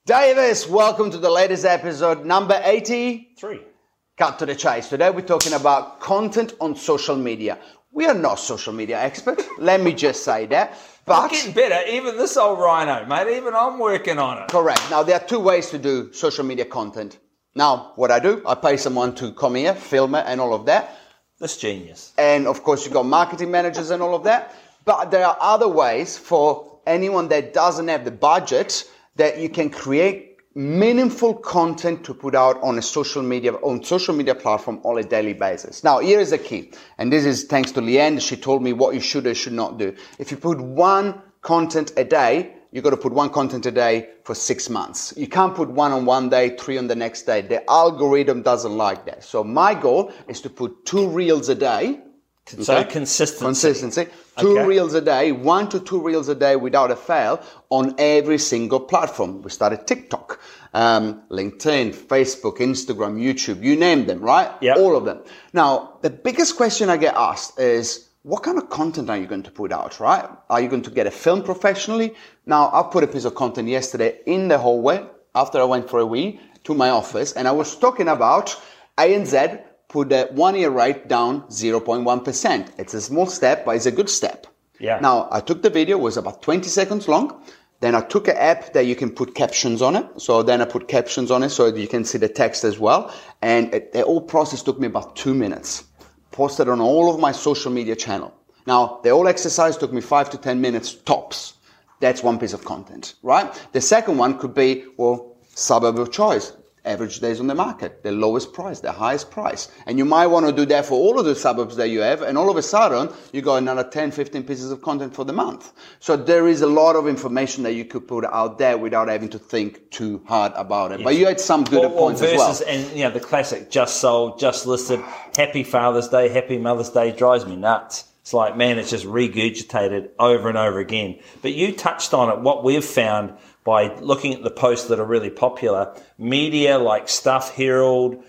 Davis, welcome to the latest episode, number 83. Cut to the chase. Today we're talking about content on social media. We are not social media experts, let me just say that. But it's getting better, even this old rhino, mate, even I'm working on it. Correct. Now, there are two ways to do social media content. Now, what I do, I pay someone to come here, film it and all of that. That's genius. And of course, you've got marketing managers and all of that. But there are other ways for anyone that doesn't have the budget that you can create meaningful content to put out on social media platform on a daily basis. Now, here is the key. And this is thanks to Leanne. She told me what you should or should not do. If you put one content a day, you've got to put one content a day for 6 months. You can't put one on one day, three on the next day. The algorithm doesn't like that. So my goal is to put 2 reels a day. So consistency. 2 reels a day, 1 to 2 reels a day without a fail on every single platform. We started TikTok, LinkedIn, Facebook, Instagram, YouTube, you name them, right? Yep. All of them. Now, the biggest question I get asked is, what kind of content are you going to put out, right? Are you going to get a film professionally? Now, I put a piece of content yesterday in the hallway after I went for a wee to my office, and I was talking about ANZ put the 1-year rate down 0.1%. It's a small step, but it's a good step. Yeah. Now, I took the video, it was about 20 seconds long. Then I took an app that you can put captions on it. So then I put captions on it so that you can see the text as well. And the whole process took me about 2 minutes. Posted on all of my social media channel. Now, the whole exercise took me 5 to 10 minutes tops. That's one piece of content, right? The second one could be, suburb of choice. Average days on the market, the lowest price, the highest price. And you might want to do that for all of the suburbs that you have, and all of a sudden, you got another 10, 15 pieces of content for the month. So there is a lot of information that you could put out there without having to think too hard about it. Yes. But you had some good points as well. And the classic, just sold, just listed, happy Father's Day, happy Mother's Day, drives me nuts. It's like, man, it's just regurgitated over and over again. But you touched on it, what we've found by looking at the posts that are really popular, media like Stuff Herald,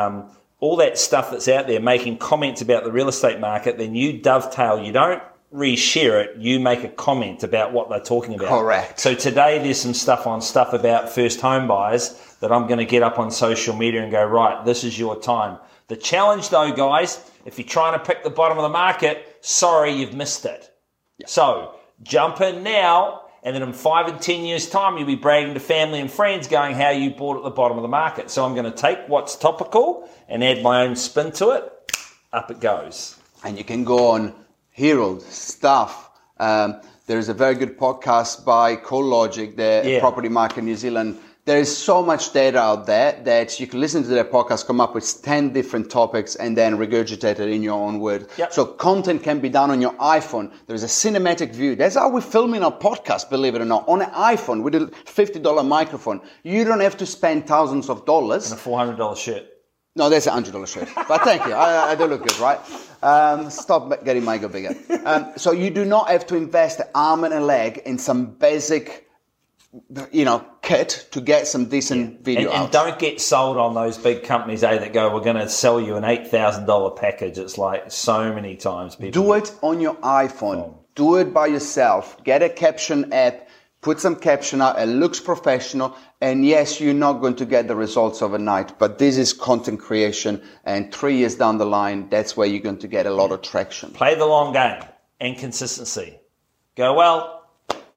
all that stuff that's out there making comments about the real estate market, then you dovetail, you don't reshare it, you make a comment about what they're talking about. Correct. So today there's some stuff about first home buyers that I'm going to get up on social media and go, right, this is your time. The challenge though, guys, if you're trying to pick the bottom of the market, sorry, you've missed it. Yeah. So jump in now. And then in 5 and 10 years' time, you'll be bragging to family and friends going how you bought at the bottom of the market. So I'm going to take what's topical and add my own spin to it. Up it goes. And you can go on Herald, Stuff. There's a very good podcast by CoreLogic, the property market in New Zealand. There is so much data out there that you can listen to their podcast, come up with 10 different topics and then regurgitate it in your own words. Yep. So content can be done on your iPhone. There's a cinematic view. That's how we're filming our podcast, believe it or not. On an iPhone with a $50 microphone. You don't have to spend thousands of dollars. And a $400 shirt. No, that's a $100 shirt. But thank you. I do look good, right? Stop getting my ego bigger. So you do not have to invest an arm and a leg in some basic kit to get some decent video out. And don't get sold on those big companies, that go, we're going to sell you an $8,000 package. It's like so many times people... Do it on your iPhone. Do it by yourself. Get a caption app. Put some caption out. It looks professional. And yes, you're not going to get the results overnight, but this is content creation. And 3 years down the line, that's where you're going to get a lot of traction. Play the long game and consistency. Go well.